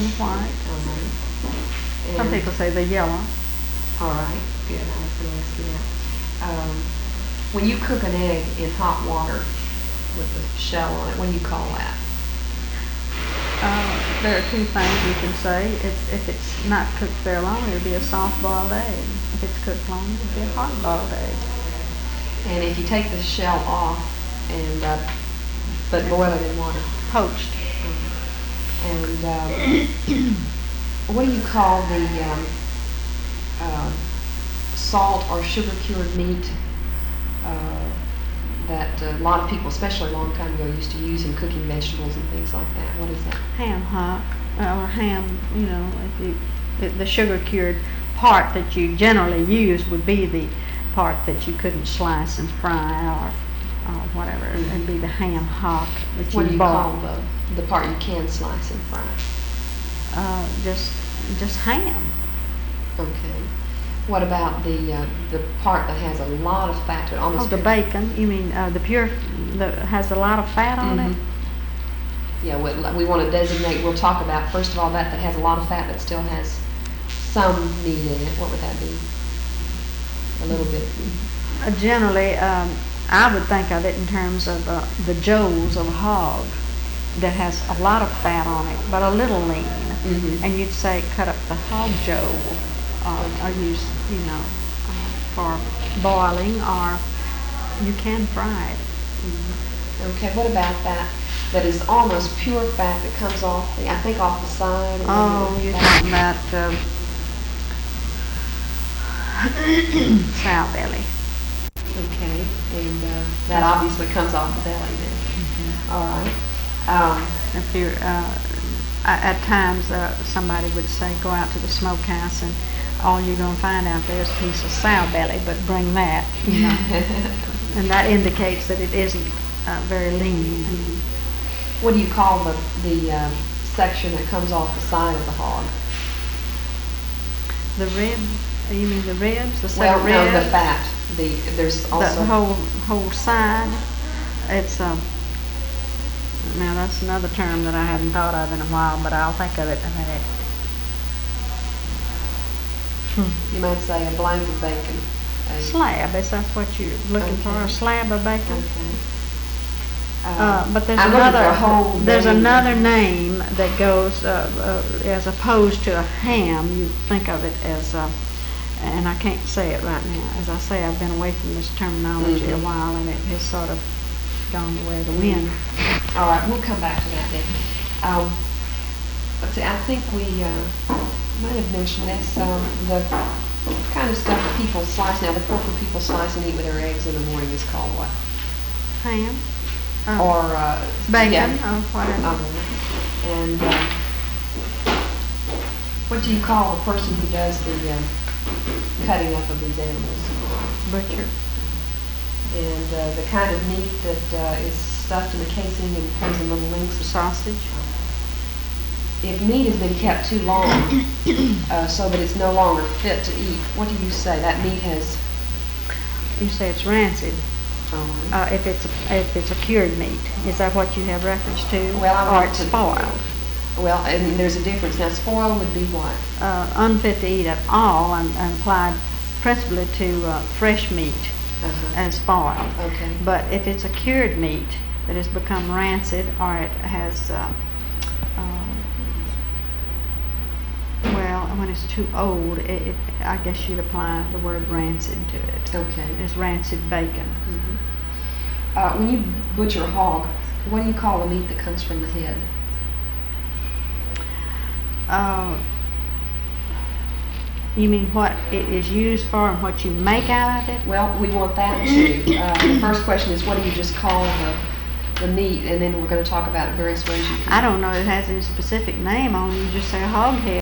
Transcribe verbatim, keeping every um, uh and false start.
and white. Uh-huh. Some people say they're yellow. All right, good. I was going to ask you that. Um, when you cook an egg in hot water with the shell on it, what do you call that? Uh, there are two things you can say. If, if it's not cooked very long, it'll be a soft-boiled egg. If it's cooked long, it'll be a hard-boiled egg. And if you take the shell off and uh, but boil it in water. Poached. And um, what do you call the um, uh, salt or sugar cured meat uh, that a lot of people, especially a long time ago, used to use in cooking vegetables and things like that? What is that? Ham hock, or ham, you know, if you, the, the sugar cured part that you generally use would be the part that you couldn't slice and fry or, or whatever. Mm-hmm. It'd be the ham hock that What you do you boil. call the, the part you can slice and fry? Uh, just, just ham. Okay. What about the uh, the part that has a lot of fat to it? Almost Oh, the pure- bacon. You mean uh, the pure, that has a lot of fat on Mhm. it? Yeah, we, we want to designate, we'll talk about, first of all, that that has a lot of fat but still has some meat in it. What would that be? A little bit. Uh, generally, um, I would think of it in terms of uh, the joes of a hog that has a lot of fat on it, but a little lean. Mm-hmm. And you'd say cut up the hog joe, uh, or use, you know, uh, for boiling, or you can fry it. Mm-hmm. Okay, what about that? That is almost pure fat that comes off, the, I think off the side. or Oh, maybe you're that. talking about um, sow belly. Okay, and uh, that obviously comes off the belly then. Mm-hmm. All right. Um, If you're, uh, a- at times, uh, somebody would say, go out to the smokehouse and all you're going to find out there is a piece of sow belly, but bring that, you know. And that indicates that it isn't uh, very lean. What do you call the the uh, section that comes off the side of the hog? The rib, you mean the ribs, the set Well, of no, ribs? the fat. The there's also The whole, whole side. It's, um, now that's another term that I hadn't thought of in a while, but I'll think of it in a minute. you might say a blank of bacon. A- Slab, is that what you're looking for, a Okay. slab of bacon? Okay. Uh, but there's I'm looking for another, a whole there's name. another name that goes, uh, uh, as opposed to a ham, you think of it as, uh, and I can't say it right now. As I say, I've been away from this terminology Mhm. a while, and it has sort of gone the way of the wind. All right, we'll come back to that then. Um, let's see, I think we uh, might have mentioned this. Um, the kind of stuff that people slice now, the pork that people slice and eat with their eggs in the morning is called what? Ham? Uh, Or uh, Bacon, yeah. or whatever. Uh-huh. And uh, what do you call the person who does the uh, cutting up of these animals? Butcher. And uh, the kind of meat that uh, is stuffed in a casing and comes in little links of Sausage. If meat has been kept too long, uh, so that it's no longer fit to eat, what do you say? That meat has. You say it's rancid. Um, Uh, if it's, a, if it's a cured meat, is that what you have reference to? Well, I Or want it's to- spoiled? well, and there's a difference. Now, spoil would be what? Uh, unfit to eat at all, and, and applied principally to uh, fresh meat Uh-huh. as spoiled. Okay. But if it's a cured meat that has become rancid, or it has, uh, uh, well, when it's too old, it, it, I guess you'd apply the word rancid to it. Okay. It's rancid bacon. Mhm. Uh, when you butcher a hog, what do you call the meat that comes from the head? Uh, you mean what it is used for and what you make out of it? Well, we want that too. Uh, the first question is, what do you just call the the meat, and then we're going to talk about various ways you can. I don't know if it has any specific name on it. You just say hog head.